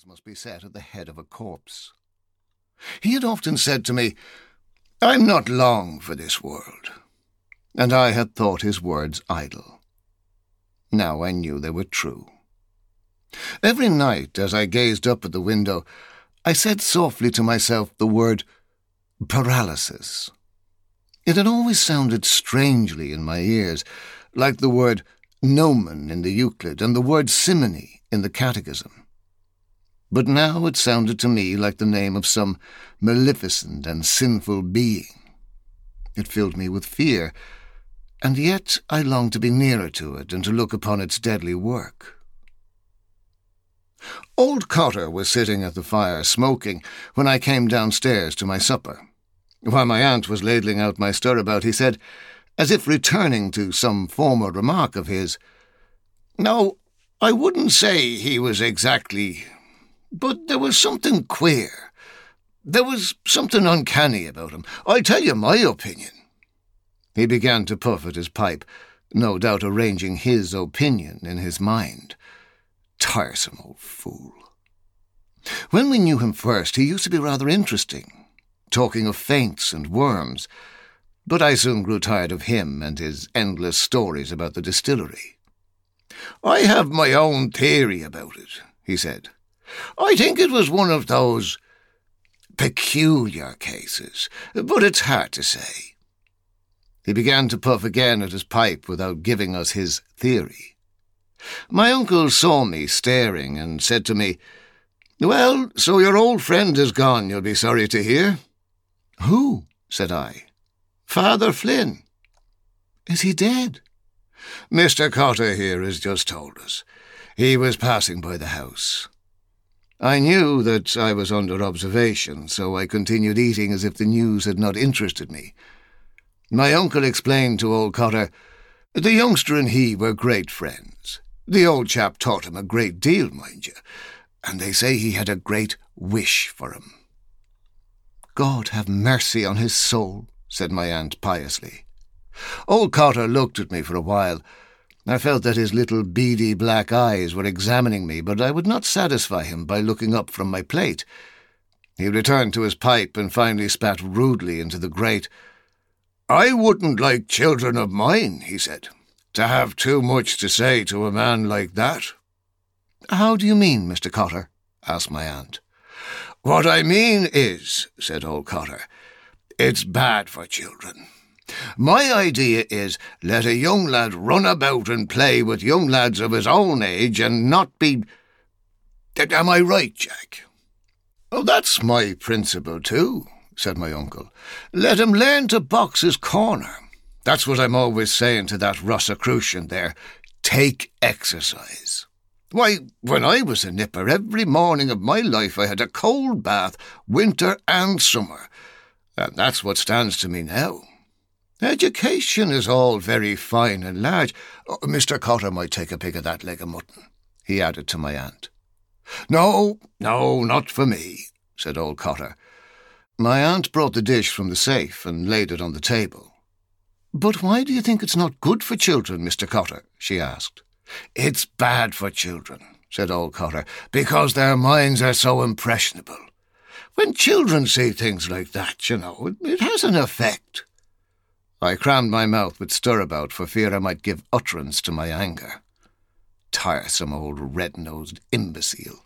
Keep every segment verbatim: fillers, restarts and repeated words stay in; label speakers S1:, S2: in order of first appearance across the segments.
S1: bells must be set at the head of a corpse. He had often said to me, "I'm not long for this world," and I had thought his words idle. Now I knew they were true. Every night, as I gazed up at the window, I said softly to myself the word paralysis. It had always sounded strangely in my ears, like the word gnomon in the Euclid and the word simony in the Catechism. But now it sounded to me like the name of some maleficent and sinful being. It filled me with fear, and yet I longed to be nearer to it and to look upon its deadly work. Old Cotter was sitting at the fire smoking when I came downstairs to my supper. While my aunt was ladling out my stirabout, he said, as if returning to some former remark of his, "No, I wouldn't say he was exactly, but there was something queer. There was something uncanny about him. I'll tell you my opinion." He began to puff at his pipe, no doubt arranging his opinion in his mind. Tiresome old fool. When we knew him first, he used to be rather interesting, talking of faints and worms, but I soon grew tired of him and his endless stories about the distillery. "I have my own theory about it," he said. "I think it was one of those peculiar cases, but it's hard to say." He began to puff again at his pipe without giving us his theory. My uncle saw me staring and said to me, "Well, so your old friend is gone, you'll be sorry to hear." "Who?" said I. "Father Flynn." "Is he dead?" "Mister Cotter here has just told us. He was passing by the house." I knew that I was under observation, so I continued eating as if the news had not interested me. My uncle explained to old Cotter, "The youngster and he were great friends. The old chap taught him a great deal, mind you, and they say he had a great wish for him." "God have mercy on his soul," said my aunt piously. Old Cotter looked at me for a while. I felt that his little beady black eyes were examining me, but I would not satisfy him by looking up from my plate. He returned to his pipe and finally spat rudely into the grate. "I wouldn't like children of mine," he said, "to have too much to say to a man like that." "How do you mean, Mister Cotter?" asked my aunt. "What I mean is," said old Cotter, "it's bad for children. My idea is, let a young lad run about and play with young lads of his own age and not be... Am I right, Jack?" "Oh, that's my principle too," said my uncle. "Let him learn to box his corner. That's what I'm always saying to that Rosicrucian there. Take exercise. Why, when I was a nipper, every morning of my life I had a cold bath, winter and summer. And that's what stands to me now. Education is all very fine and large. Oh, Mister Cotter might take a pick of that leg of mutton," he added to my aunt. "No, no, not for me," said old Cotter. My aunt brought the dish from the safe and laid it on the table. "But why do you think it's not good for children, Mister Cotter?" she asked. "It's bad for children," said old Cotter, "because their minds are so impressionable. When children see things like that, you know, it, it has an effect." I crammed my mouth with stirabout for fear I might give utterance to my anger. Tiresome old red-nosed imbecile.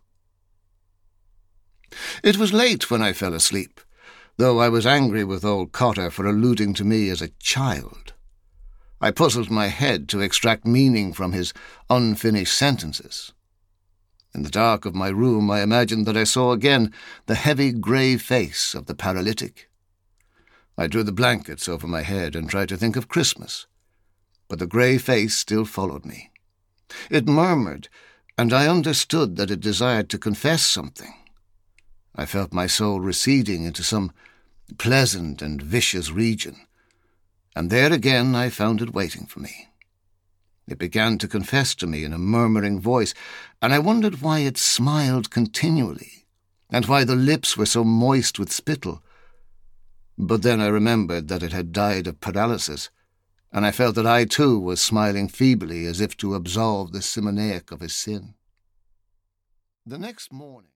S1: It was late when I fell asleep, though I was angry with old Cotter for alluding to me as a child. I puzzled my head to extract meaning from his unfinished sentences. In the dark of my room I imagined that I saw again the heavy grey face of the paralytic. I drew the blankets over my head and tried to think of Christmas, but the grey face still followed me. It murmured, and I understood that it desired to confess something. I felt my soul receding into some pleasant and vicious region, and there again I found it waiting for me. It began to confess to me in a murmuring voice, and I wondered why it smiled continually, and why the lips were so moist with spittle. But then I remembered that it had died of paralysis, and I felt that I too was smiling feebly as if to absolve the simoniac of his sin. The next morning...